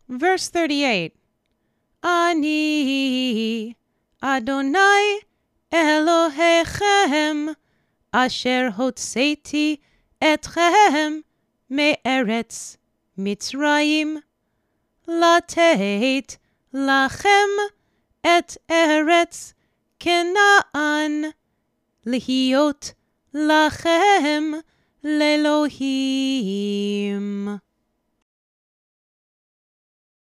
Verse 38. Ani Adonai Elohechem asher hotzeti etchem me'eretz Mitzrayim latet lachem et eretz Kenaan lihiot lachem lelohim.